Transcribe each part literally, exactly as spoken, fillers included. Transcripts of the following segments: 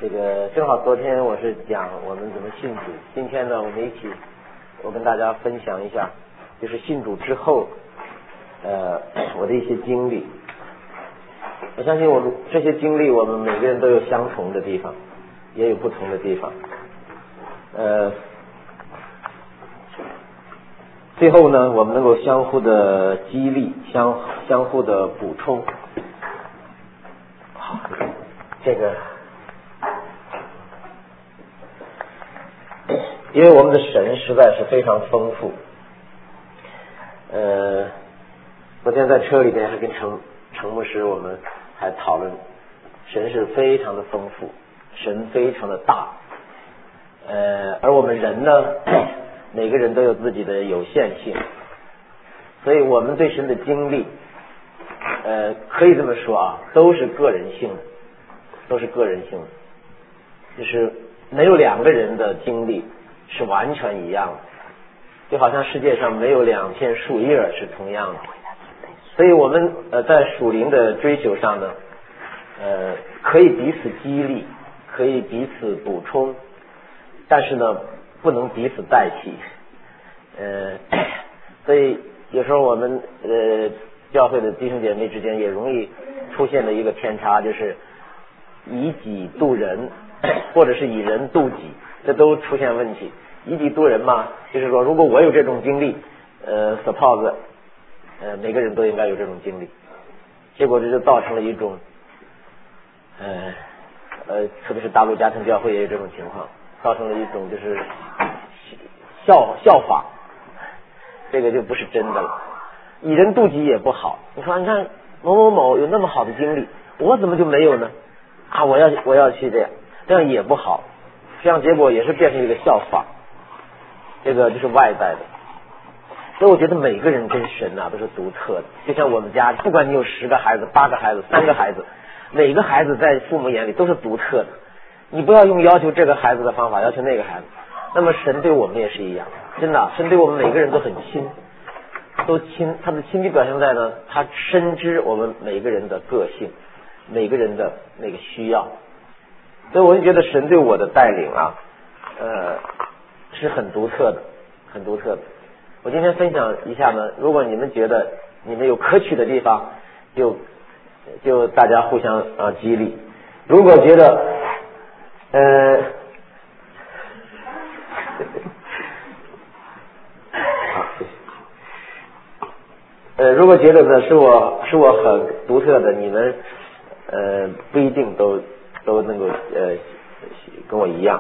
这个正好昨天我是讲我们怎么信主，今天呢我们一起，我跟大家分享一下，就是信主之后，呃，我的一些经历。我相信我们这些经历，我们每个人都有相同的地方，也有不同的地方。呃，最后呢，我们能够相互的激励，相相互的补充。好，这个。因为我们的神实在是非常丰富，呃，昨天在车里边还跟程程牧师我们还讨论，神是非常的丰富，神非常的大，呃，而我们人呢，每个人都有自己的有限性，所以我们对神的经历，呃，可以这么说啊，都是个人性的，都是个人性的，就是没有两个人的经历是完全一样的，就好像世界上没有两片树叶是同样的，所以我们呃在属灵的追求上呢，呃可以彼此激励，可以彼此补充，但是呢不能彼此代替，呃所以有时候我们呃教会的弟兄姐妹之间也容易出现的一个偏差，就是以己度人，或者是以人度己，这都出现问题。以己度人嘛，就是说如果我有这种经历，呃 suppose 呃每个人都应该有这种经历，结果这就造成了一种呃呃特别是大陆家庭教会也有这种情况，造成了一种就是效效法，这个就不是真的了。以人度己也不好，你说你看某某某有那么好的经历，我怎么就没有呢？啊，我要我要去这样，这样也不好，这样结果也是变成一个效法，这个就是外在的。所以我觉得每个人跟神啊都是独特的，就像我们家，不管你有十个孩子、八个孩子、三个孩子，每个孩子在父母眼里都是独特的。你不要用要求这个孩子的方法要求那个孩子。那么神对我们也是一样，真的，神对我们每个人都很亲，都亲。他的亲密表现在呢，他深知我们每个人的个性，每个人的那个需要。所以我就觉得神对我的带领啊，呃，是很独特的，很独特的。我今天分享一下呢，如果你们觉得你们有可取的地方，就就大家互相啊激励。如果觉得呃，好，谢谢。呃，如果觉得呢是我是我很独特的，你们呃不一定都都能够呃跟我一样。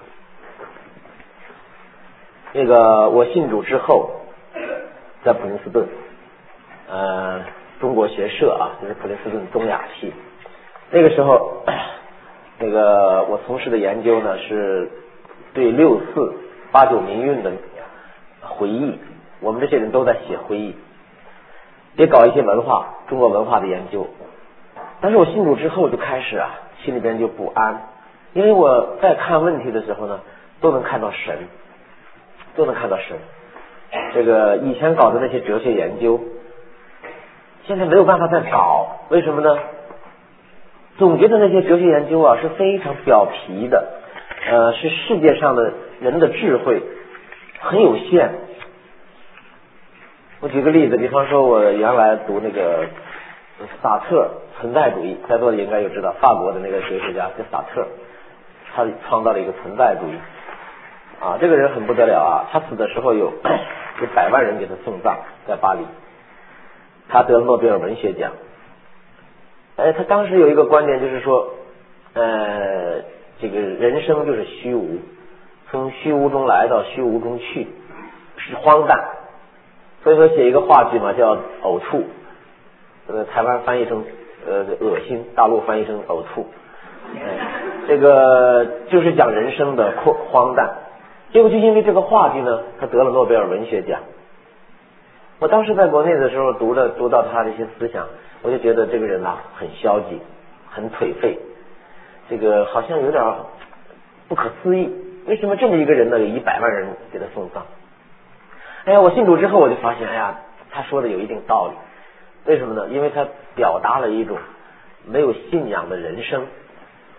那个我信主之后，在普林斯顿，呃，中国学社啊，就是普林斯顿东亚系。那个时候，那个我从事的研究呢是对六四八九民运的回忆，我们这些人都在写回忆，也搞一些文化中国文化的研究。但是我信主之后就开始啊，心里边就不安，因为我在看问题的时候呢，都能看到神。都能看到神，这个以前搞的那些哲学研究，现在没有办法再搞，为什么呢？总觉得那些哲学研究啊是非常表皮的，呃，是世界上的人的智慧很有限。我举个例子，比方说我原来读那个萨特存在主义，在座的应该有知道，法国的那个哲学家叫萨特，他创造了一个存在主义。啊，这个人很不得了啊！他死的时候有有百万人给他送葬，在巴黎。他得了诺贝尔文学奖。哎，他当时有一个观点，就是说，呃，这个人生就是虚无，从虚无中来到虚无中去，是荒诞。所以说写一个话剧嘛，叫呕吐，呃，台湾翻译成呃恶心，大陆翻译成呕吐。哎，这个就是讲人生的荒荒诞。结果就因为这个话剧呢，他得了诺贝尔文学奖。我当时在国内的时候读了读到他这些思想，我就觉得这个人啊很消极，很颓废，这个好像有点不可思议，为什么这么一个人呢有一百万人给他送葬？哎呀，我信主之后我就发现，哎呀，他说的有一定道理。为什么呢？因为他表达了一种没有信仰的人生。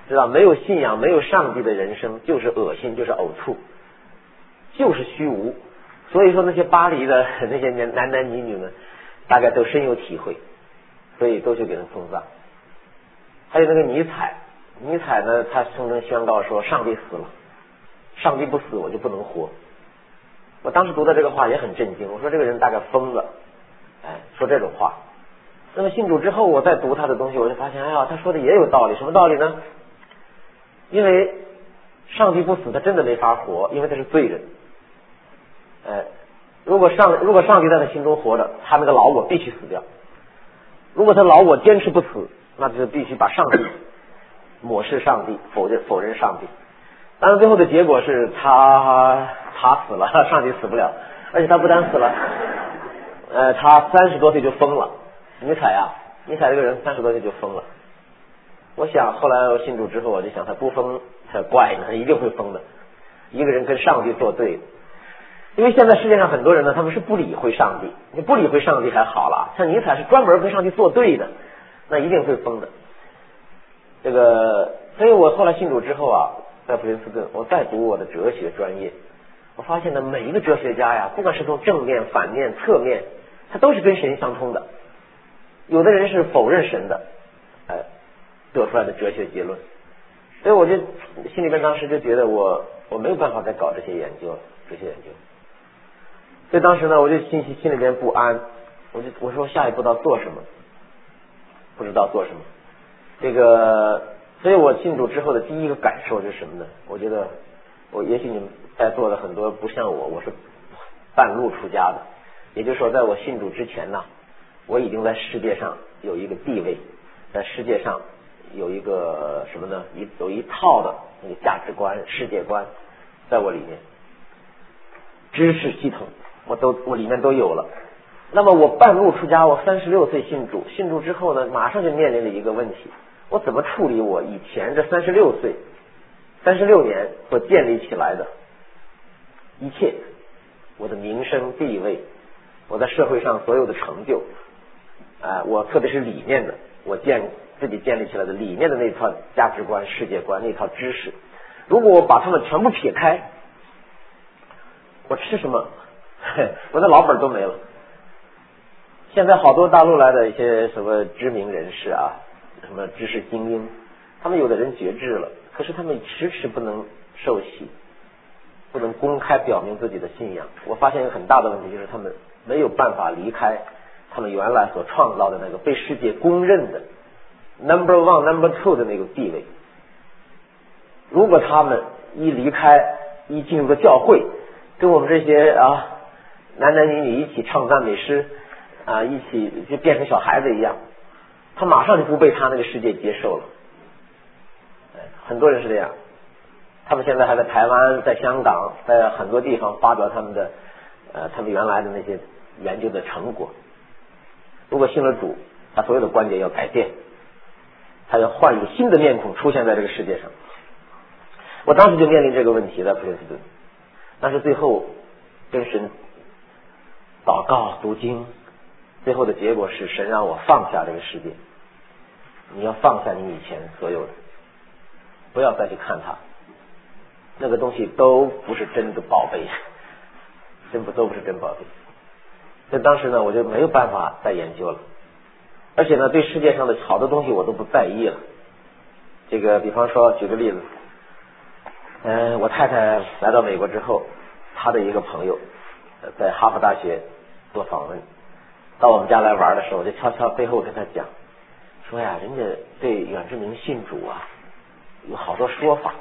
知道没有信仰、没有上帝的人生就是恶心，就是呕吐，就是虚无。所以说那些巴黎的那些男男女女们，大概都深有体会，所以都去给人送葬。还有那个尼采，尼采呢，他声称宣告说上帝死了，上帝不死我就不能活。我当时读到这个话也很震惊，我说这个人大概疯了，哎，说这种话。那么信主之后，我再读他的东西，我就发现，哎呀，他说的也有道理。什么道理呢？因为上帝不死，他真的没法活，因为他是罪人。哎，如果上如果上帝在他心中活着，他那个老我必须死掉。如果他老我坚持不死，那就必须把上帝抹视上帝，否认否认上帝。当然最后的结果是他他死了，上帝死不了，而且他不但死了，呃，他三十多岁就疯了。尼采啊，尼采这个人三十多岁就疯了。我想后来我信主之后，我就想他不疯才怪呢，他一定会疯的。一个人跟上帝作对，因为现在世界上很多人呢，他们是不理会上帝，你不理会上帝还好了，像尼采是专门跟上帝作对的，那一定会疯的。这个，所以我后来信主之后啊，在普林斯顿，我再读我的哲学专业，我发现呢，每一个哲学家呀，不管是从正面、反面、侧面，他都是跟神相通的。有的人是否认神的，哎，得出来的哲学结论。所以我就心里边当时就觉得我我没有办法再搞这些研究了，哲学研究。所以当时呢，我就心心里边不安，我就我说下一步要做什么，不知道做什么。这个，所以我信主之后的第一个感受是什么呢？我觉得我也许你们在座的很多不像我，我是半路出家的，也就是说，在我信主之前呢，我已经在世界上有一个地位，在世界上有一个什么呢？一有一套的那个价值观、世界观，在我里面，知识系统我都我里面都有了。那么我半路出家，我三十六岁信主，信主之后呢，马上就面临了一个问题：我怎么处理我以前这三十六岁、三十六年所建立起来的一切，我的名声地位，我在社会上所有的成就。啊、呃，我特别是理念的，我建自己建立起来的理念的那套价值观、世界观、那套知识，如果我把它们全部撇开，我吃什么？我的老本都没了。现在好多大陆来的一些什么知名人士啊，什么知识精英，他们有的人绝志了，可是他们迟迟不能受洗，不能公开表明自己的信仰。我发现一个很大的问题，就是他们没有办法离开他们原来所创造的那个被世界公认的 number one number two 的那个地位。如果他们一离开，一进入个教会，跟我们这些啊男男女女一起唱赞美诗啊，一起就变成小孩子一样，他马上就不被他那个世界接受了。很多人是这样，他们现在还在台湾、在香港、在很多地方发表他们的呃他们原来的那些研究的成果。如果信了主，他所有的观点要改变，他要换一个新的面孔出现在这个世界上。我当时就面临这个问题，在普林斯顿，但是最后跟神祷告读经，最后的结果是神让我放下这个世界。你要放下你以前所有的，不要再去看它，那个东西都不是真的宝贝，真不都不是真宝贝。所以当时呢，我就没有办法再研究了，而且呢，对世界上的好多东西我都不在意了。这个比方说，举个例子，嗯、呃，我太太来到美国之后，她的一个朋友在哈佛大学做访问，到我们家来玩的时候，我就悄悄背后跟他讲，说呀，人家对远志明信主啊，有好多说法。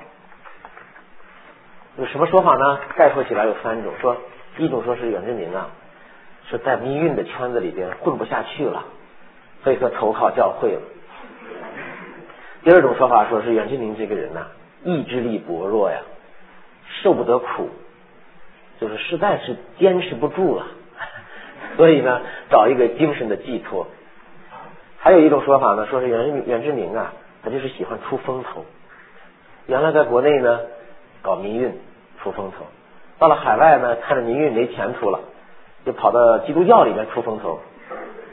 有什么说法呢？概括起来有三种，说一种说是远志明啊，是在迷运的圈子里边混不下去了，所以说投靠教会了。第二种说法说是远志明这个人呐、啊，意志力薄弱呀，受不得苦，就是实在是坚持不住了，所以呢，找一个精神的寄托。还有一种说法呢，说是袁袁志明啊，他就是喜欢出风头。原来在国内呢，搞民运出风头，到了海外呢，看着民运没前途了，就跑到基督教里面出风头。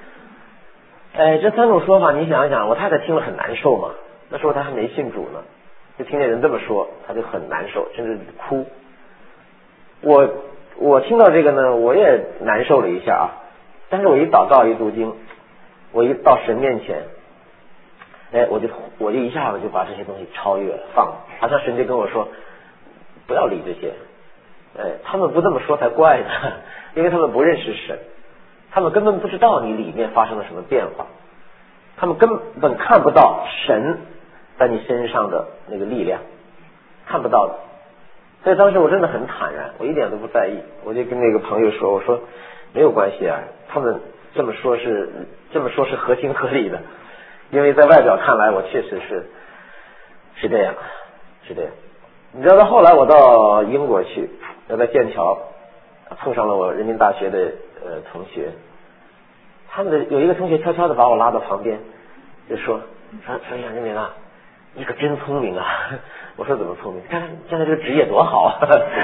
哎，这三种说法，你想一想，我太太听了很难受嘛。那时候她还没信主呢， 就听见人这么说，他就很难受，甚至哭。我我听到这个呢，我也难受了一下啊。但是我一祷告一读经，我一到神面前，哎，我就我就一下子就把这些东西超越了，放了，好像神就跟我说，不要理这些，哎，他们不这么说才怪呢，因为他们不认识神，他们根本不知道你里面发生了什么变化，他们根本看不到神在你身上的那个力量，看不到的。所以当时我真的很坦然，我一点都不在意，我就跟那个朋友说，我说没有关系啊，他们这么说是这么说是合情合理的，因为在外表看来我确实是是这样是这样。你知道到后来我到英国去，我在剑桥碰上了我人民大学的呃同学，他们的有一个同学悄悄的把我拉到旁边，就说说说杨振明啊，你可真聪明啊！我说怎么聪明？看看现在这个职业多好啊，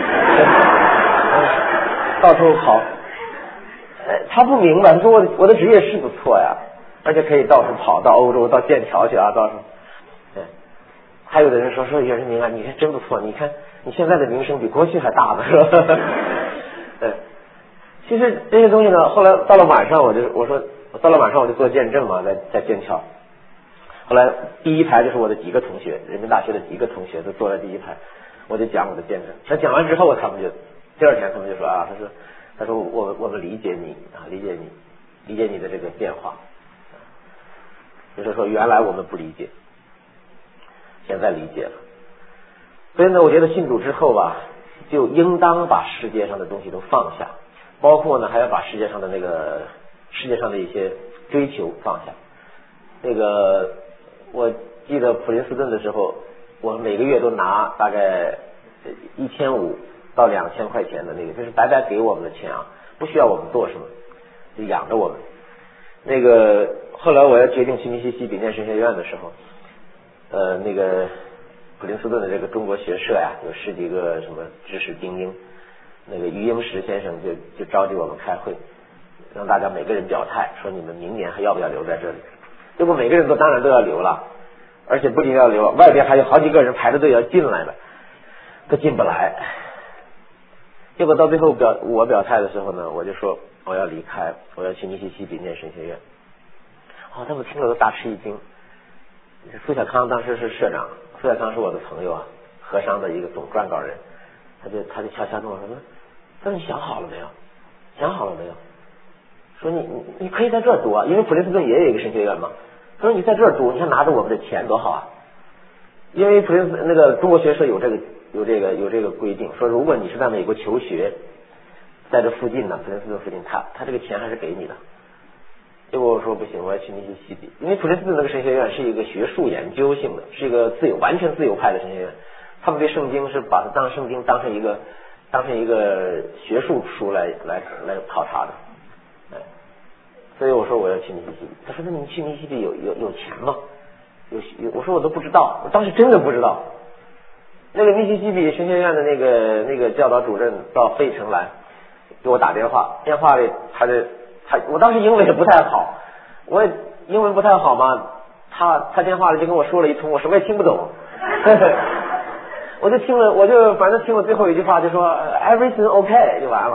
到处跑。他不明白，他说我的我的职业是不错呀，而且可以到处跑，到欧洲，到剑桥去啊，到处。对，还有的人说说杨振明啊，你看真不错，你看你现在的名声比过去还大呢，是吧？对，其实这些东西呢，后来到了晚上，我就我说到了晚上我就做见证嘛，在在剑桥。后来第一排就是我的几个同学，人民大学的几个同学都坐在第一排，我就讲我的见证。他讲完之后，他们就第二天他们就说啊，他说他说我我们理解你啊，理解你，理解你的这个变化，就是说原来我们不理解，现在理解了。所以呢，我觉得信主之后吧，就应当把世界上的东西都放下，包括呢还要把世界上的那个世界上的一些追求放下。那个我记得普林斯顿的时候，我每个月都拿大概一千五到两千块钱的那个，就是白白给我们的钱啊，不需要我们做什么，就养着我们。那个后来我要决定去密西西比念神学院的时候，呃，那个普林斯顿的这个中国学社呀，有十几个什么知识精英，那个于英时先生就就召集我们开会，让大家每个人表态，说你们明年还要不要留在这里。结果每个人都当然都要留了，而且不仅要留，外边还有好几个人排着队要进来的，都进不来。结果到最后表我表态的时候呢，我就说我要离开，我要去密西西比念神学院。哦，他们听了都大吃一惊。苏小康当时是社长，苏小康是我的朋友啊，和商的一个总撰稿人，他就他就悄悄跟我说，他说你想好了没有？想好了没有？说你你你可以在这儿读啊，因为普林斯顿也有一个神学院嘛。他说你在这儿读，你看拿着我们的钱多好啊！因为普林斯那个中国学社有这个有这个有这个规定，说如果你是在美国求学，在这附近呢，普林斯顿附近，他他这个钱还是给你的。结果我说不行，我要去密西西比，因为普林斯顿那个神学院是一个学术研究性的，是一个自由完全自由派的神学院，他们对圣经是把它当圣经当成一个当成一个学术书来来来考察的。所以我说我要去密西西比，他说那你去密西西比有有有钱吗？有有，我说我都不知道，我当时真的不知道。那个密西西比神学院的那个那个教导主任到费城来给我打电话，电话里他的他我当时英文也不太好，我也英文不太好嘛，他他电话里就跟我说了一通，我什么也听不懂。我就听了，我就反正听了最后一句话，就说 everything okay 就完了。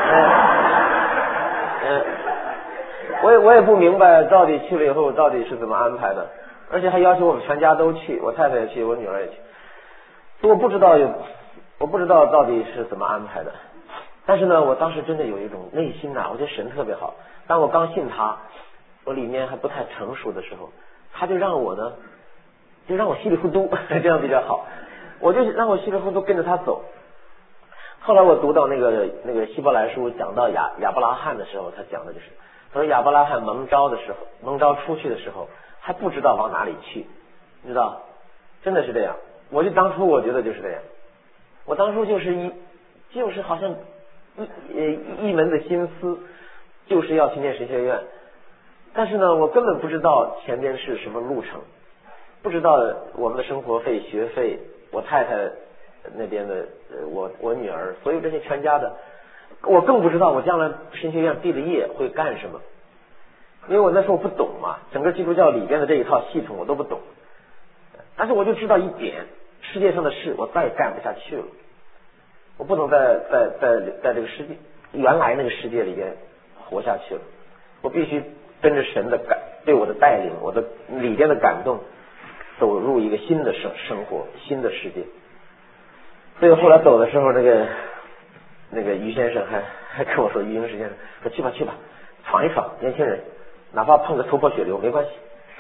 嗯。我也我也不明白到底去了以后到底是怎么安排的，而且还要求我们全家都去，我太太也去，我女儿也去，所以我不知道有我不知道到底是怎么安排的。但是呢，我当时真的有一种内心呐，我觉得神特别好。当我刚信他，我里面还不太成熟的时候，他就让我呢，就让我稀里糊涂，这样比较好，我就让我稀里糊涂跟着他走。后来我读到那个那个希伯来书讲到亚亚伯拉罕的时候，他讲的就是。他说亚伯拉罕蒙召的时候，蒙召出去的时候还不知道往哪里去，你知道，真的是这样。我就当初我觉得就是这样，我当初就是一就是好像一呃一门的心思就是要去念神学院，但是呢，我根本不知道前边是什么路程，不知道我们的生活费、学费，我太太那边的呃我我女儿，所有这些全家的。我更不知道我将来神学院毕了业会干什么，因为我那时候不懂嘛，整个基督教里边的这一套系统我都不懂。但是我就知道一点， 世界上的事我再也干不下去了，我不能在在在在这个世界原来那个世界里边活下去了，我必须跟着神的感对我的带领，我的里边的感动，走入一个新的生生活，新的世界。所以后来走的时候，那个那个于先生还还跟我说，于英时先生说去吧去吧，闯一闯，年轻人，哪怕碰个头破血流没关系，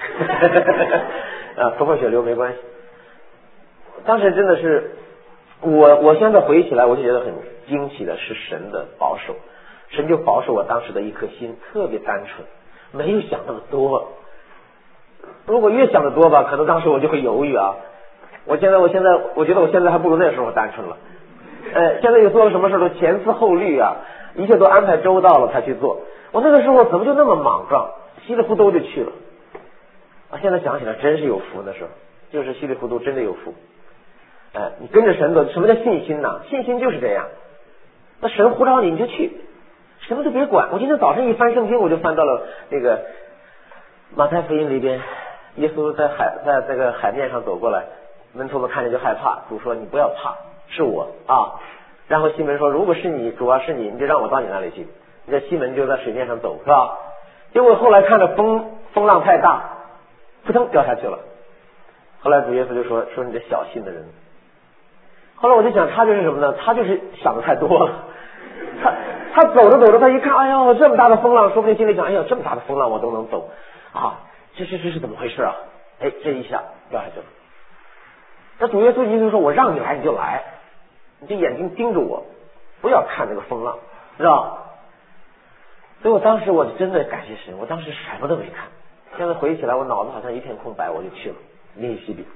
啊，头破血流没关系。当时真的是，我我现在回忆起来，我就觉得很惊奇的是神的保守，神就保守我当时的一颗心特别单纯，没有想那么多。如果越想得多吧，可能当时我就会犹豫啊。我现在我现在我觉得我现在还不如那时候单纯了。呃，现在有做了什么事都前思后虑啊，一切都安排周到了才去做。我那个时候怎么就那么莽撞，稀里糊涂就去了。啊，现在想起来真是有福，那时候就是稀里糊涂，真的有福。哎、呃，你跟着神走，什么叫信心呢？信心就是这样。那神呼召你，你就去，什么都别管。我今天早上一翻圣经，我就翻到了那个马太福音里边，耶稣在海在这个海面上走过来，门徒们看见就害怕，主说你不要怕，是我啊。然后西门说，如果是你，主要是你，你就让我到你那里去。这西门就在水面上走，是吧？结果后来看着风风浪太大，扑腾掉下去了。后来主耶稣就说说你这小心的人。后来我就想，他就是什么呢？他就是想的太多了。他他走着走着，他一看，哎呦，这么大的风浪，说不定心里想，哎呦，这么大的风浪我都能走啊，这这这是怎么回事啊？哎，这一下掉下去了。那主耶稣意思说，我让你来你就来，你就眼睛盯着我，不要看那个风浪，知道？所以我当时我真的感谢神，我当时什么都没看。现在回忆起来，我脑子好像一片空白，我就去了密西西比。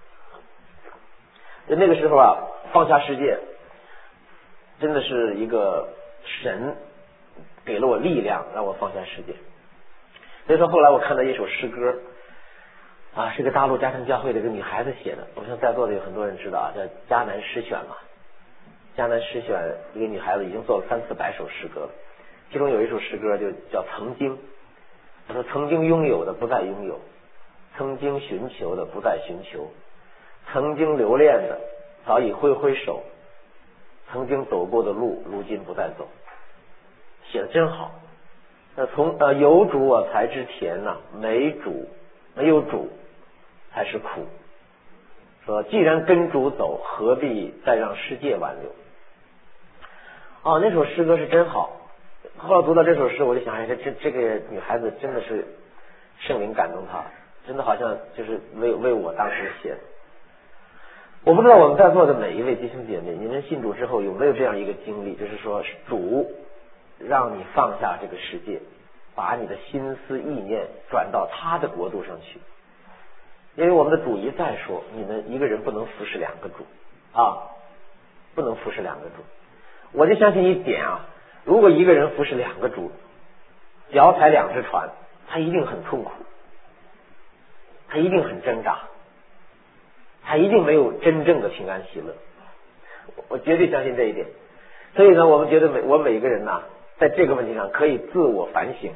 那个时候啊，放下世界，真的是一个神给了我力量，让我放下世界。所以说后来我看到一首诗歌啊，是个大陆家庭教会的一个女孩子写的，我想在座的有很多人知道啊，叫迦南诗选嘛。迦南诗选一个女孩子已经做了三四百首诗歌了，其中有一首诗歌就叫曾经。她说曾经拥有的不再拥有，曾经寻求的不再寻求，曾经留恋的早已挥挥手，曾经走过的路如今不再走。写的真好。那从呃有主我才知甜呐、啊，没主没有主才是苦。说既然跟主走，何必再让世界挽留？哦，那首诗歌是真好。后来读到这首诗，我就想，哎，这这这个女孩子真的是圣灵感动她，真的好像就是为为我当时写的。我不知道我们在座的每一位弟兄姐妹，你们信主之后有没有这样一个经历，就是说主让你放下这个世界，把你的心思意念转到他的国度上去。因为我们的主一再说，你们一个人不能服侍两个主啊，不能服侍两个主。我就相信一点啊，如果一个人服侍两个主，脚踩两只船，他一定很痛苦，他一定很挣扎，他一定没有真正的平安喜乐。我绝对相信这一点。所以呢，我们觉得每我每一个人呐，在这个问题上可以自我反省，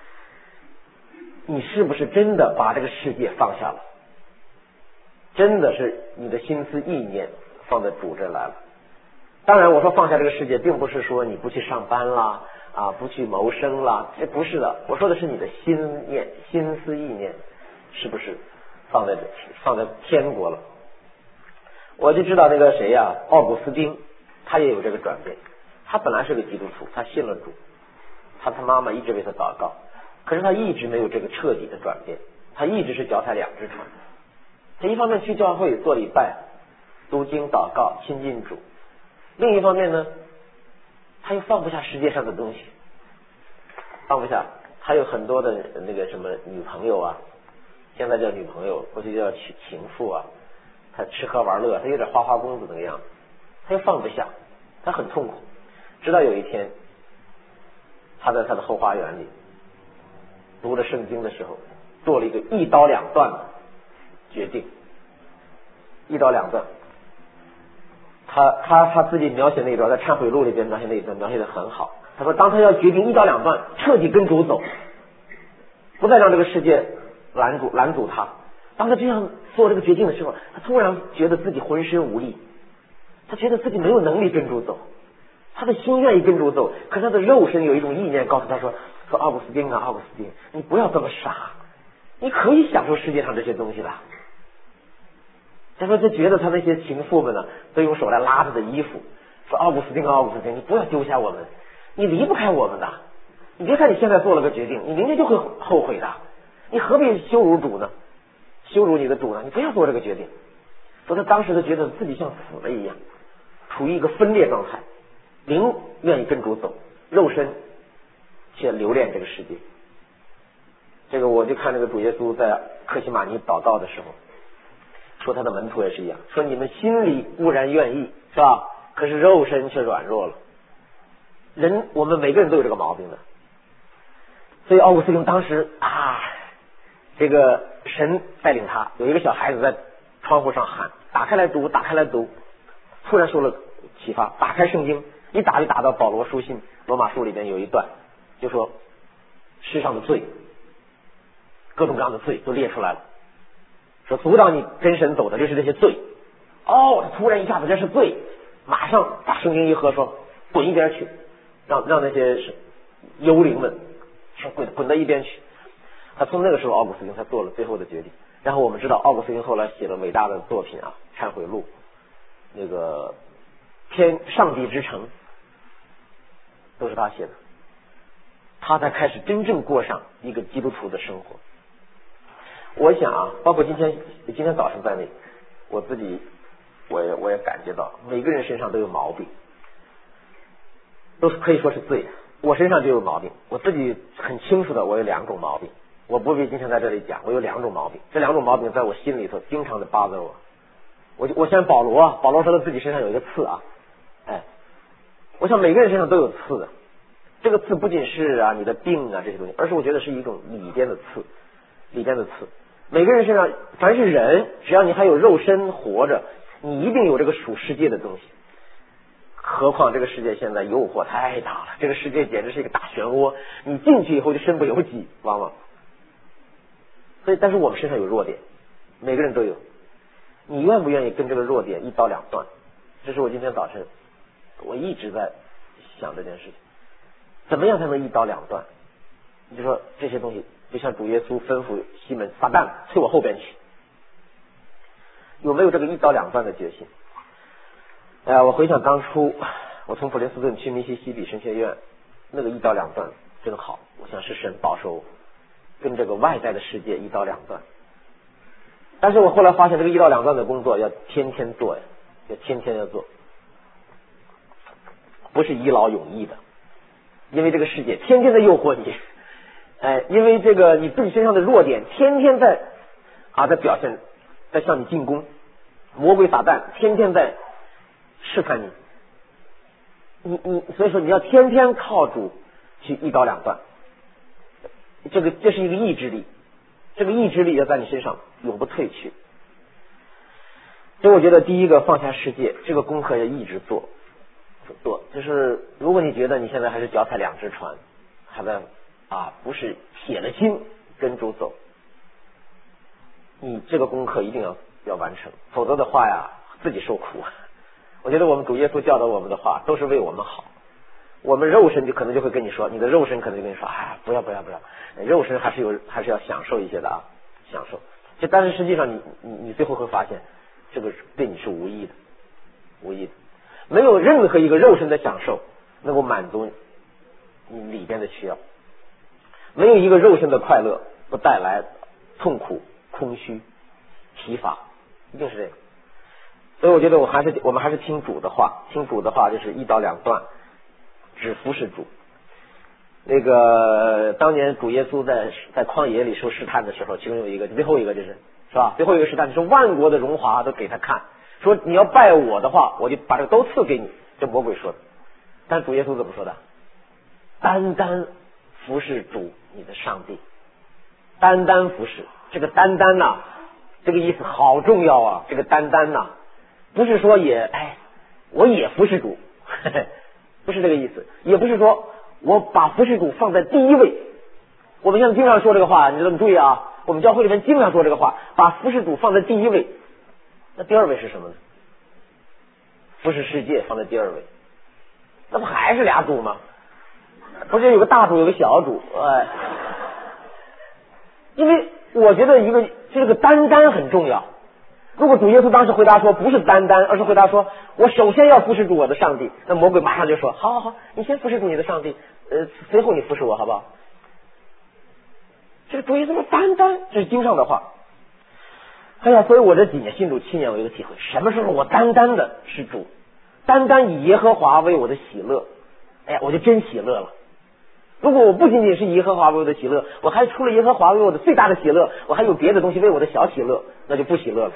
你是不是真的把这个世界放下了？真的是你的心思意念放在主这来了。当然我说放下这个世界，并不是说你不去上班啦，啊，不去谋生啦，这不是的。我说的是你的心念、心思意念是不是放在放在天国了？我就知道那个谁呀、啊，奥古斯丁，他也有这个转变。他本来是个基督徒，他信了主，他他妈妈一直为他祷告，可是他一直没有这个彻底的转变，他一直是脚踩两只船。他一方面去教会做礼拜、读经、祷告、亲近主，另一方面呢，他又放不下世界上的东西，放不下。他有很多的那个什么女朋友啊，现在叫女朋友，过去叫情情妇啊，他吃喝玩乐，他有点花花公子那个样子，他又放不下，他很痛苦。直到有一天，他在他的后花园里读了圣经的时候，做了一个一刀两断的决定。一刀两断，他他他自己描写那一段，在忏悔录里边描写那一段描写的很好。他说，当他要决定一刀两断，彻底跟主走，不再让这个世界拦阻拦阻他， 当他这样做这个决定的时候，他突然觉得自己浑身无力，他觉得自己没有能力跟主走，他的心愿意跟主走，可是他的肉身有一种意念告诉他说：“说奥古斯丁啊，奥古斯丁，你不要这么傻，你可以享受世界上这些东西的。”他说就觉得他那些情妇们呢，都用手来拉他的衣服，说：“奥古斯丁啊，奥古斯丁，你不要丢下我们，你离不开我们的。你别看你现在做了个决定，你明天就会后悔的。你何必羞辱主呢？羞辱你的主呢？你不要做这个决定。”说他当时就觉得自己像死了一样，处于一个分裂状态，灵愿意跟主走，肉身却留恋这个世界。这个我就看这个主耶稣在客西马尼祷告的时候，说他的门徒也是一样，说你们心里固然愿意，是吧？可是肉身却软弱了。人，我们每个人都有这个毛病的。所以奥古斯丁当时啊，这个神带领他，有一个小孩子在窗户上喊：“打开来读，打开来读。”突然受了启发，打开圣经，一打就打到保罗书信罗马书里边有一段，就说世上的罪，各种各样的罪都列出来了，说阻挡你跟神走的就是这些罪。哦，他突然一下子这是罪，马上把圣经一合，说滚一边去，让让那些幽灵们说滚滚到一边去。他从那个时候奥古斯丁才做了最后的决定。然后我们知道奥古斯丁后来写了伟大的作品啊，《忏悔录》，那个天上帝之城都是他写的，他才开始真正过上一个基督徒的生活。我想啊，包括今天今天早上在内，我自己我也我也感觉到每个人身上都有毛病，都可以说是罪。我身上就有毛病，我自己很清楚的，我有两种毛病，我不必今天在这里讲，我有两种毛病，这两种毛病在我心里头经常的巴着我。我我想保罗啊，保罗说他自己身上有一个刺啊，哎，我想每个人身上都有刺的。这个刺不仅是啊你的病啊这些东西，而是我觉得是一种里边的刺，里边的刺。每个人身上，凡是人，只要你还有肉身活着，你一定有这个属世界的东西。何况这个世界现在诱惑太大了，这个世界简直是一个大漩涡，你进去以后就身不由己，往往。所以，但是我们身上有弱点，每个人都有。你愿不愿意跟这个弱点一刀两断？这是我今天早晨我一直在想这件事情，怎么样才能一刀两断？你就说这些东西，就像主耶稣吩咐西门撒旦退我后边去，有没有这个一刀两断的决心？呃，我回想当初我从普林斯顿去密西西比神学院，那个一刀两断真好，我想是神保守跟这个外在的世界一刀两断。但是我后来发现这个一刀两断的工作要天天做呀，要天天要做，不是一劳永逸的，因为这个世界天天在诱惑你，哎，因为这个你自己身上的弱点天天在啊在表现，在向你进攻，魔鬼撒旦天天在试探你，你你所以说你要天天靠主去一刀两断，这个这是一个意志力，这个意志力要在你身上永不退去。所以我觉得第一个放下世界这个功课要一直做做，就是如果你觉得你现在还是脚踩两只船，还在啊不是铁了心跟主走，你这个功课一定要要完成，否则的话呀自己受苦。我觉得我们主耶稣教导我们的话都是为我们好，我们肉身就可能就会跟你说，你的肉身可能就跟你说，哎，不要不要不要，肉身还是有还是要享受一些的啊，享受。就但是实际上你你你最后会发现，这个对你是无益的，无益的，没有任何一个肉身的享受能够满足你里边的需要，没有一个肉身的快乐不带来痛苦、空虚、疲乏，一定是这个。所以我觉得我还是我们还是听主的话，听主的话就是一刀两断，只服侍主。那个当年主耶稣在在旷野里受试探的时候，其中有一个最后一个就是是吧？最后一个试探就是万国的荣华都给他看，说你要拜我的话，我就把这个都赐给你。这魔鬼说的，但主耶稣怎么说的？单单服侍主你的上帝，单单服侍。这个单单呐、啊，这个意思好重要啊！这个单单呐、啊。不是说也哎，我也服侍主，呵呵，不是这个意思，也不是说我把服侍主放在第一位， 我们现在经常说这个话，你这么注意啊，我们教会里面经常说这个话，把服侍主放在第一位。那第二位是什么呢？服侍世界放在第二位，那不还是俩主吗？不是有个大主有个小主，哎，因为我觉得一个这个单单很重要。如果主耶稣当时回答说不是单单，而是回答说我首先要服侍主我的上帝，那魔鬼马上就说好好好，你先服侍主你的上帝，呃，随后你服侍我好不好？这个主耶稣说单单，这是经上的话。哎呀，所以我这几年信主七年，我有个体会，什么时候我单单的是主，单单以耶和华为我的喜乐，哎呀，我就真喜乐了。如果我不仅仅是以耶和华为我的喜乐，我还除了耶和华为我的最大的喜乐，我还有别的东西为我的小喜乐，那就不喜乐了。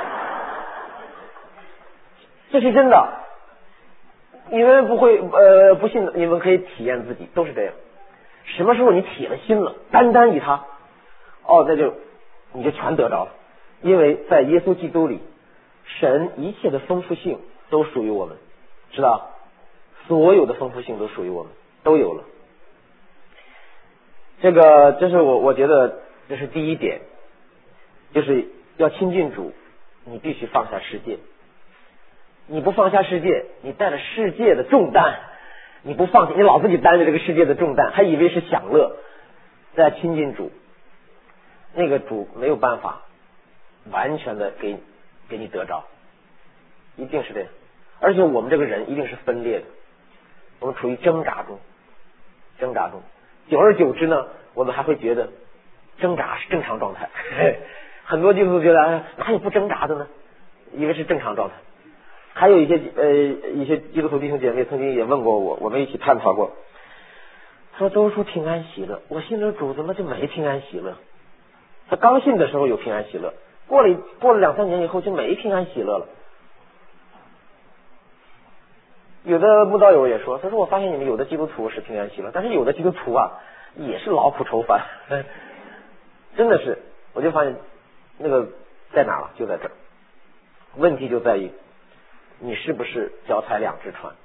这是真的，你们不会呃不信的，你们可以体验自己，都是这样。什么时候你起了心了，单单以他，哦，那就你就全得着了。因为在耶稣基督里，神一切的丰富性都属于我们，知道？所有的丰富性都属于我们，都有了。这个，这是我我觉得这是第一点，就是要亲近主，你必须放下世界。你不放下世界，你带着世界的重担，你不放弃，你老自己担着这个世界的重担，还以为是享乐，在亲近主，那个主没有办法完全的给给你得着，一定是这样。而且我们这个人一定是分裂的，我们处于挣扎中，挣扎中。久而久之呢，我们还会觉得挣扎是正常状态。很多基督徒觉得哎，哪有不挣扎的呢？以为是正常状态。还有一些呃一些基督徒弟兄姐妹曾经也问过我，我们一起探讨过，说都说平安喜乐，我信了主怎么就没平安喜乐？他刚信的时候有平安喜乐，过了过了两三年以后就没平安喜乐了。有的慕道友也说，他说我发现你们有的基督徒是平安喜乐，但是有的基督徒啊也是劳苦愁烦，真的是，我就发现那个在哪了，就在这儿。问题就在于你是不是脚踩两只船？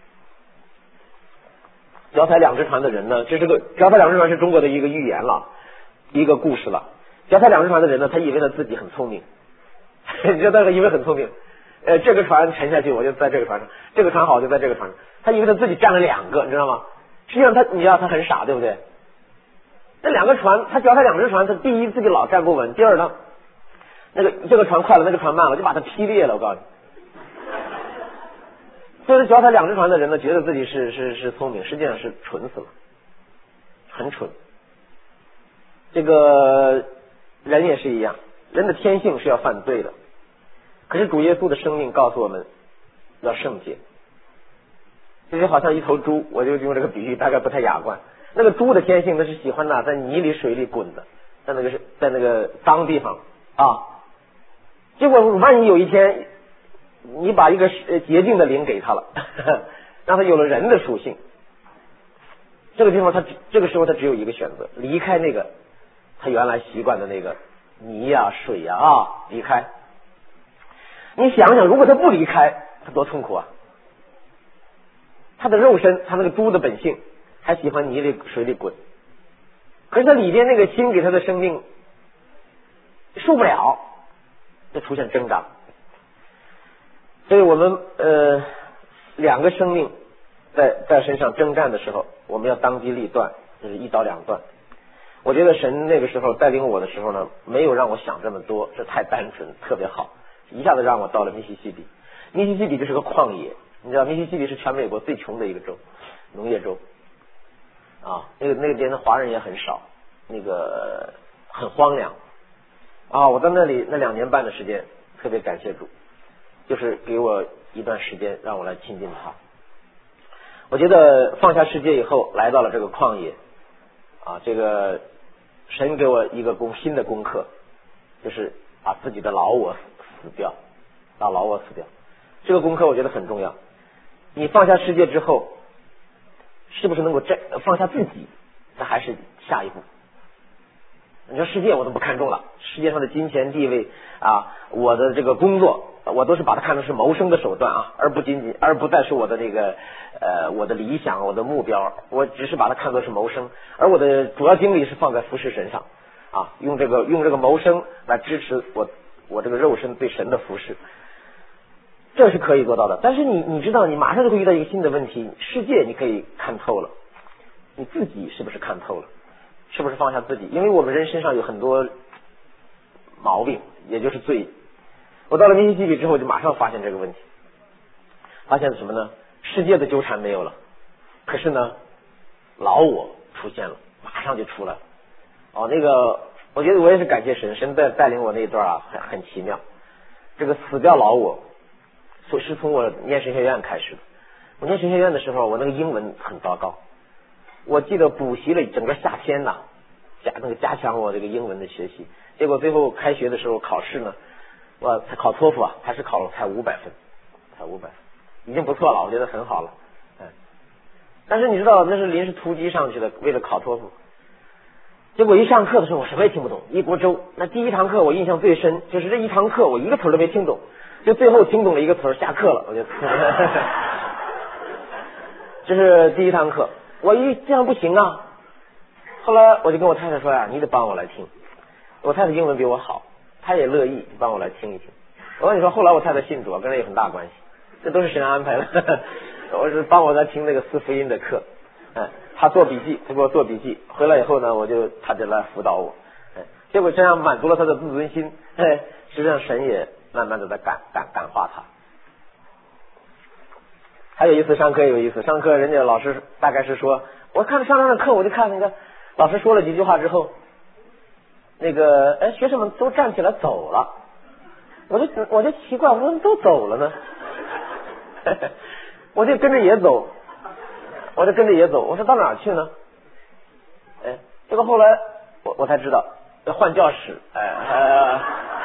脚踩两只船的人呢，这是个脚踩两只船是中国的一个寓言了，一个故事了。脚踩两只船的人呢，他以为他自己很聪明，你知道他以为很聪明。呃，这个船沉下去，我就在这个船上；这个船好，我就在这个船上。他以为他自己占了两个，你知道吗？实际上他，你知道他很傻，对不对？那两个船，他脚踩两只船，他第一自己老站不稳，第二呢，那个这个船快了，那个船慢了，就把它劈裂了。我告诉你，所以脚踩两只船的人呢，觉得自己是是是聪明，实际上是蠢死了，很蠢。这个人也是一样，人的天性是要犯罪的。可是主耶稣的生命告诉我们要圣洁，这就好像一头猪，我就用这个比喻，大概不太雅观。那个猪的天性，它是喜欢哪在泥里水里滚的，在那个是在那个脏地方啊。结果万一有一天你把一个洁净的灵给他了，让他有了人的属性，这个地方他这个时候他只有一个选择，离开那个他原来习惯的那个泥呀、水呀啊，离开。你想想，如果他不离开，他多痛苦啊！他的肉身，他那个猪的本性，还喜欢泥里水里滚，可是他里边那个心给他的生命受不了，就出现挣扎。所以我们呃两个生命在在身上征战的时候，我们要当机立断，就是一刀两断。我觉得神那个时候带领我的时候呢，没有让我想这么多，这太单纯，特别好。一下子让我到了密西西比，密西西比就是个旷野，你知道密西西比是全美国最穷的一个州，农业州啊，那个那边的华人也很少，那个很荒凉啊。我在那里那两年半的时间，特别感谢主，就是给我一段时间让我来亲近他。我觉得放下世界以后，来到了这个旷野啊，这个神给我一个功新的功课，就是把自己的老我死掉，把老我死掉。这个功课我觉得很重要。你放下世界之后，是不是能够这放下自己？这还是下一步。你说世界我都不看重了，世界上的金钱地位啊，我的这个工作我都是把它看成是谋生的手段啊，而不仅仅而不再是我的那个呃我的理想我的目标，我只是把它看作是谋生，而我的主要精力是放在服侍神上啊，用这个用这个谋生来支持我我这个肉身对神的服侍，这是可以做到的。但是你你知道，你马上就会遇到一个新的问题，世界你可以看透了，你自己是不是看透了？是不是放下自己？因为我们人身上有很多毛病，也就是罪。我到了密西西比之后，就马上发现这个问题，发现什么呢？世界的纠缠没有了，可是呢，老我出现了，马上就出来了。哦，那个，我觉得我也是感谢神，神在带领我那一段啊，很很奇妙。这个死掉老我，所是从我念神学院开始的。我念神学院的时候，我那个英文很糟糕。我记得补习了整个夏天呐，加那个加强我这个英文的学习，结果最后开学的时候考试呢，我才考托福啊，还是考了才五百分，才五百分，已经不错了，我觉得很好了。嗯，但是你知道那是临时突击上去的，为了考托福。结果一上课的时候，我什么也听不懂，一锅粥。那第一堂课我印象最深，就是这一堂课我一个词都没听懂，就最后听懂了一个词，下课了，我就。这是第一堂课。我一这样不行啊，后来我就跟我太太说呀、啊，你得帮我来听。我太太英文比我好，她也乐意帮我来听一听。我跟你说，后来我太太信主，跟这有很大关系，这都是神安排的。我是帮我在听那个四福音的课，嗯，她做笔记，她给我做笔记，回来以后呢，我就她就来辅导我，嗯，结果这样满足了她的自尊心，哎，实际上神也慢慢的在感感感化她。还有一次上课有意思，上课人家老师大概是说，我看上上的课，我就看那个老师说了几句话之后，那个哎学生们都站起来走了，我就我就奇怪，我说都走了呢，我就跟着也走，我就跟着也走，我说到哪儿去呢？哎，这个后来我我才知道要换教室，哎，呃、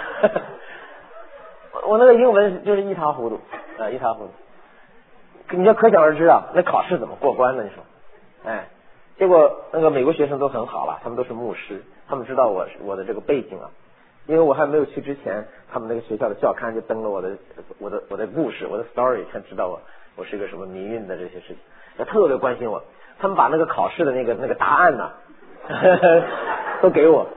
我那个英文就是一塌糊涂，啊、呃、一塌糊涂。你就可想而知啊，那考试怎么过关呢？你说，哎，结果那个美国学生都很好了，他们都是牧师，他们知道我我的这个背景啊，因为我还没有去之前，他们那个学校的校刊就登了我的我的我的故事，我的 story， 才知道我我是一个什么民运的这些事情，也特别关心我。他们把那个考试的那个那个答案呢、啊，都给我，